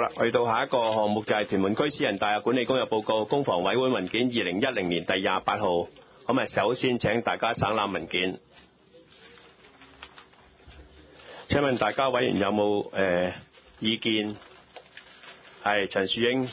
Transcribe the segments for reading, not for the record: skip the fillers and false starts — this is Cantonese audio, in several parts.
好啦，去到下一個項目就係屯門區私人大廈管理公約報告公房委會文件2010年第28號。咁啊，首先請大家省覽文件。請問大家委員有冇意見？係陳樹英。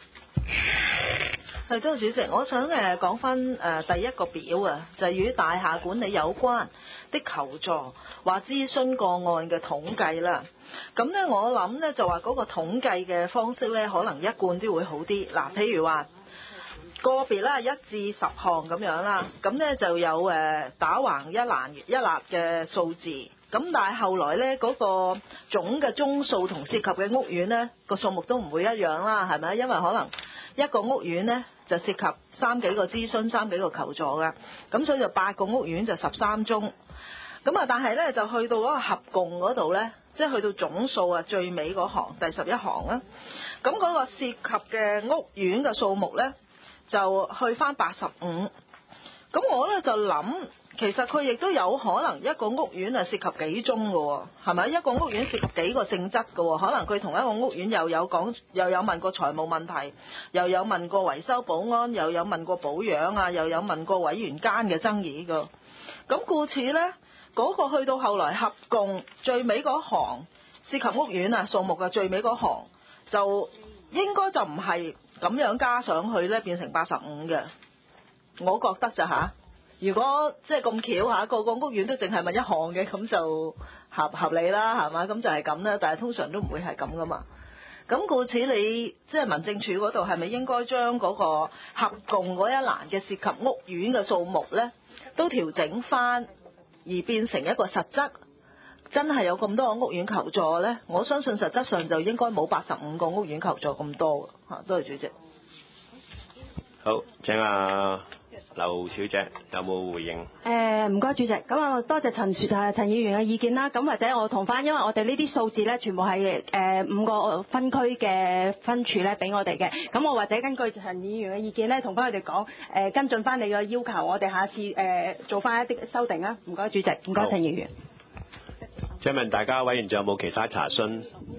係，多謝主席，我想講翻第一個表啊，就係與大廈管理有關的求助或諮詢個案嘅統計啦。咁咧，我諗咧就話嗰個統計嘅方式咧，可能一貫都會好啲。嗱，譬如話個別啦，1至10項咁樣啦，咁咧就有打橫一欄嘅數字。咁但係後來咧嗰個總嘅宗數同涉及嘅屋苑咧個數目都唔會一樣啦，係咪？因為可能一個屋苑咧就涉及3幾個諮詢、3幾個求助嘅，咁所以就8個屋苑就13宗。咁啊，但係咧就去到嗰個合共嗰度咧，即係去到總數啊最尾嗰行第11行啦。咁嗰個涉及嘅屋苑嘅數目咧就去翻85。咁我咧就諗，其實佢亦都有可能一個屋苑係涉及幾宗嘅喎，係咪？一個屋苑涉及幾個性質嘅喎，可能佢同一個屋苑又有問過財務問題，又有問過維修保安，又有問過保養啊，又有問過委員間嘅爭議嘅。咁故此咧，嗰個去到後來合共最尾嗰行涉及屋苑啊數目嘅最尾嗰行，就應該就唔係咁樣加上去咧變成85嘅。我覺得咋嚇？如果即係咁巧嚇，個屋苑都淨係問一項嘅，咁就合理啦，係嘛？咁就係咁啦。但係通常都唔會係咁噶嘛。咁故此你即係民政處嗰度係咪應該將嗰個合共嗰一欄嘅涉及屋苑嘅數目咧，都調整翻，而變成一個實質？真係有咁多個屋苑求助咧？我相信實質上就應該冇85個屋苑求助咁多嚇。多謝主席。 好，請劉小姐有冇回應？ 唔該主席，咁啊多謝陳議員嘅意見啦。咁或者我同翻，因為我哋呢啲數字咧，全部係5個分區嘅分處咧俾我哋嘅。咁我或者根據陳議員嘅意見咧，同翻佢哋講跟進翻你嘅要求，我哋下次做翻一啲修訂啊。唔該主席，唔該陳議員。 請問大家委員仲有冇其他查詢？